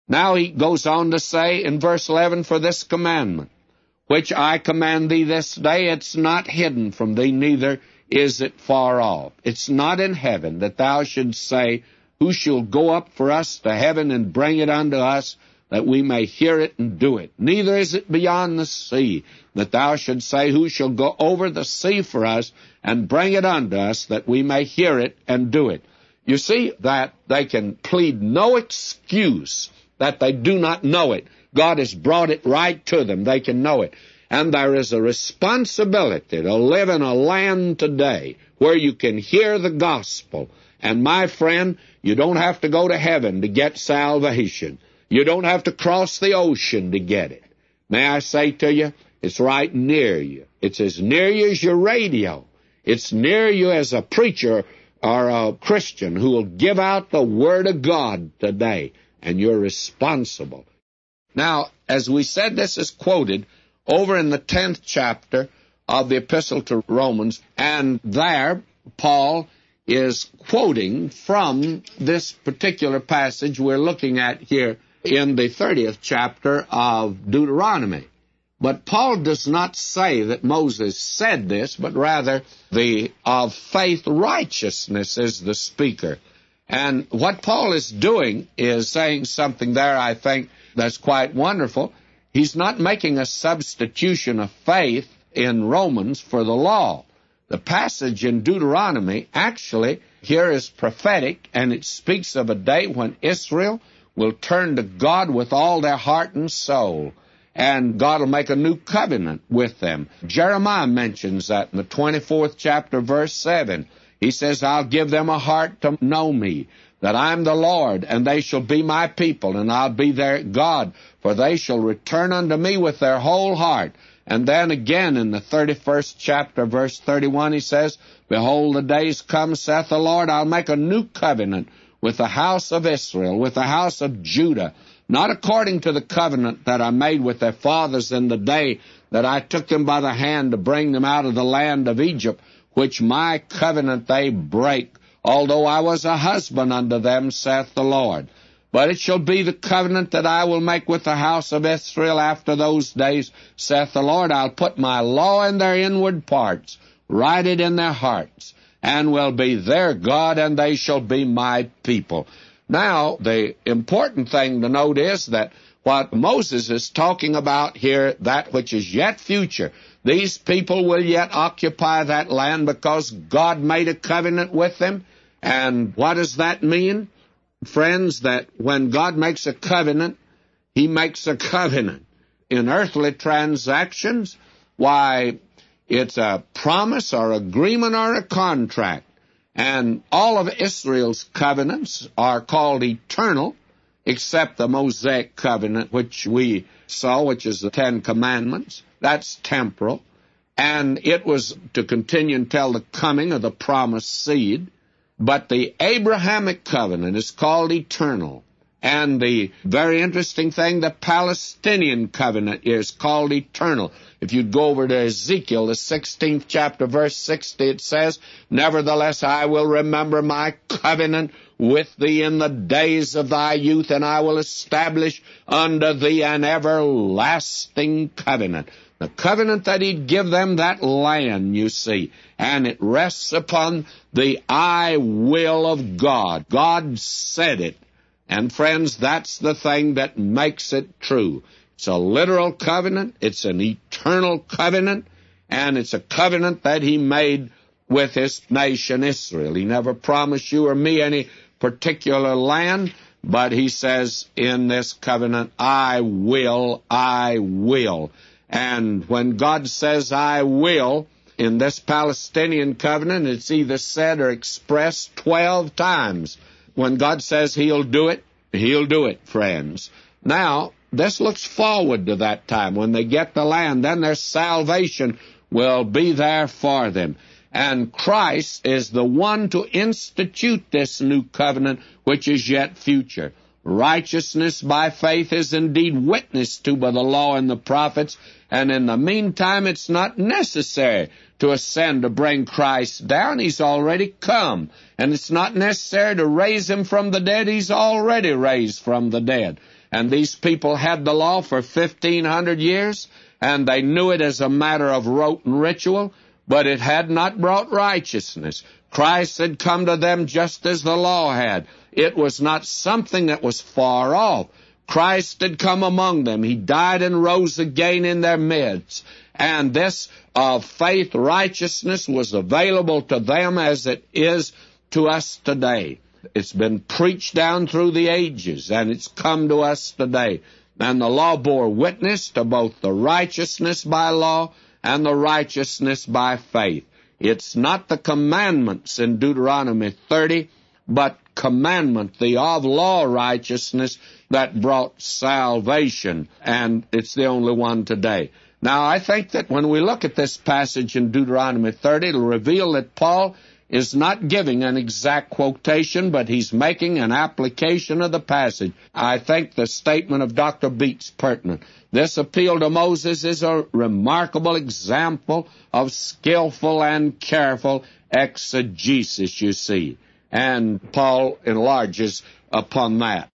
Now he goes on to say in verse 11, for this commandment, which I command thee this day, it's not hidden from thee, neither is it far off. It's not in heaven, that thou shouldst say, who shall go up for us to heaven and bring it unto us, that we may hear it and do it? Neither is it beyond the sea, that thou shouldst say, who shall go over the sea for us and bring it unto us, that we may hear it and do it? You see that they can plead no excuse that they do not know it. God has brought it right to them. They can know it. And there is a responsibility to live in a land today where you can hear the gospel. And my friend, you don't have to go to heaven to get salvation. You don't have to cross the ocean to get it. May I say to you, it's right near you. It's as near you as your radio. It's near you as a preacher or a Christian who will give out the Word of God today, and you're responsible. Now, as we said, this is quoted over in the 10th chapter of the Epistle to Romans, and there Paul is quoting from this particular passage we're looking at here in the 30th chapter of Deuteronomy. But Paul does not say that Moses said this, but rather the of faith righteousness is the speaker. And what Paul is doing is saying something there, I think, that's quite wonderful. He's not making a substitution of faith in Romans for the law. The passage in Deuteronomy actually here is prophetic, and it speaks of a day when Israel will turn to God with all their heart and soul, and God will make a new covenant with them. Jeremiah mentions that in the 24th chapter, verse 7. He says, I'll give them a heart to know me, that I'm the Lord, and they shall be my people, and I'll be their God, for they shall return unto me with their whole heart. And then again in the 31st chapter, verse 31, he says, behold, the days come, saith the Lord, I'll make a new covenant with the house of Israel, with the house of Judah, not according to the covenant that I made with their fathers in the day that I took them by the hand to bring them out of the land of Egypt, which my covenant they break, although I was a husband unto them, saith the Lord. But it shall be the covenant that I will make with the house of Israel after those days, saith the Lord. I'll put my law in their inward parts, write it in their hearts, and will be their God, and they shall be my people. Now, the important thing to note is that what Moses is talking about here, that which is yet future, these people will yet occupy that land because God made a covenant with them. And what does that mean? Friends, that when God makes a covenant, He makes a covenant. In earthly transactions, why, it's a promise or agreement or a contract. And all of Israel's covenants are called eternal, except the Mosaic covenant, which we saw, which is the Ten Commandments. That's temporal. And it was to continue until the coming of the promised seed. But the Abrahamic covenant is called eternal. And the very interesting thing, the Palestinian covenant is called eternal. If you'd go over to Ezekiel, the 16th chapter, verse 60, it says, nevertheless, I will remember my covenant with thee in the days of thy youth, and I will establish unto thee an everlasting covenant. The covenant that He'd give them that land, you see, and it rests upon the I will of God. God said it. And friends, that's the thing that makes it true. It's a literal covenant, it's an eternal covenant, and it's a covenant that He made with His nation Israel. He never promised you or me any particular land, but He says in this covenant, I will, I will. And when God says, I will, in this Palestinian covenant, it's either said or expressed 12 times. When God says He'll do it, friends. Now, this looks forward to that time. When they get the land, then their salvation will be there for them. And Christ is the one to institute this new covenant, which is yet future. Righteousness by faith is indeed witnessed to by the law and the prophets, and in the meantime it's not necessary to ascend to bring Christ down. He's already come. And it's not necessary to raise Him from the dead. He's already raised from the dead. And these people had the law for 1,500 years, and they knew it as a matter of rote and ritual, but it had not brought righteousness. Christ had come to them just as the law had. It was not something that was far off. Christ had come among them. He died and rose again in their midst. And this faith righteousness was available to them as it is to us today. It's been preached down through the ages, and it's come to us today. And the law bore witness to both the righteousness by law and the righteousness by faith. It's not the commandments in Deuteronomy 30, but commandment, the of law righteousness that brought salvation, and it's the only one today. Now, I think that when we look at this passage in Deuteronomy 30, it'll reveal that Paul is not giving an exact quotation, but he's making an application of the passage. I think the statement of Dr. Beat's pertinent. This appeal to Moses is a remarkable example of skillful and careful exegesis, you see. And Paul enlarges upon that.